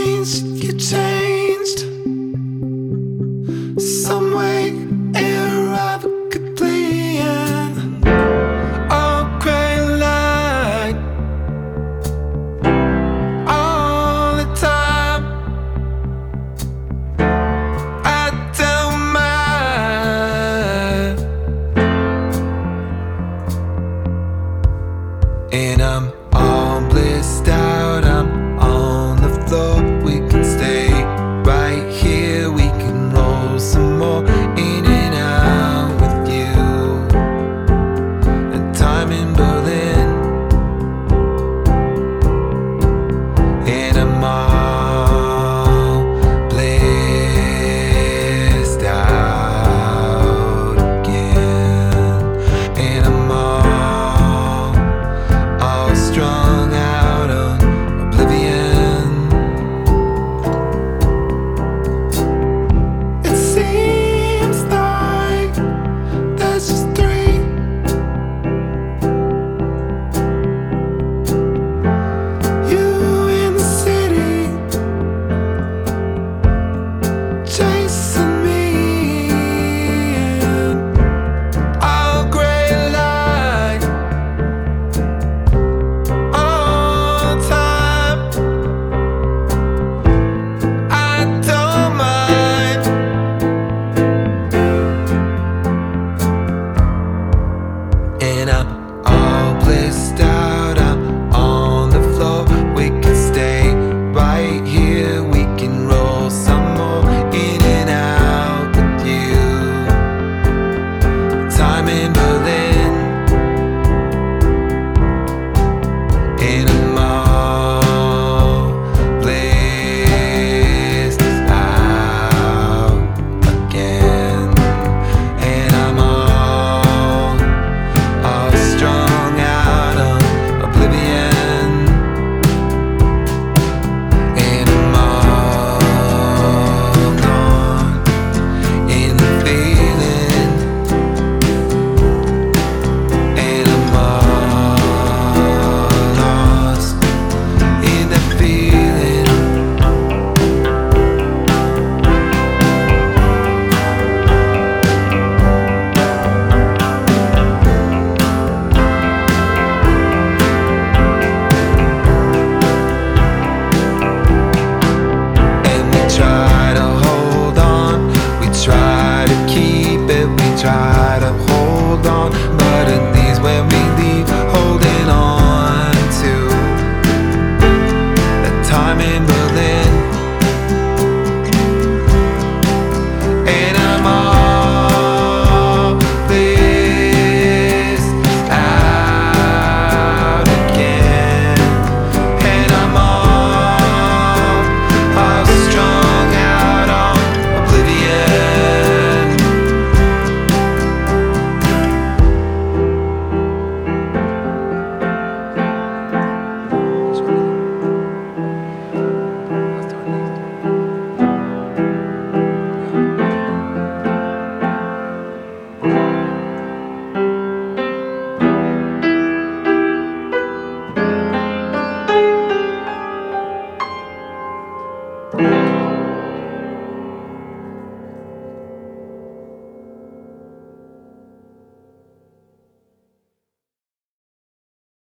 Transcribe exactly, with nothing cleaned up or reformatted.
changed, you changed. Some way irrevocably, and all gray light all the time. I don't mind, and I'm all blissed out. I'm on the floor. We can stay right here. We can roll some more in and out with you. And time in Berlin, and I'm all blissed out again. And I'm all, all strung out on oblivion. It seems like there's just three. You in the city, chasing me, and all gray light all the time. I don't mind, and I'm all blissed out. I'm on the floor. We can stay right here. We can roll some more in and out with you. Time in Berlin, and I'm all blissed out again. And I'm all, all strung out on oblivion. And I'm all gone in the feeling. And I'm all lost in the feeling. And we try to hold on, we try to keep it, we try to hold on, but it leaves when we leave, holding on to that time in Berlin. And I'm all blissed out again. And I'm all, all strung out on oblivion. Thank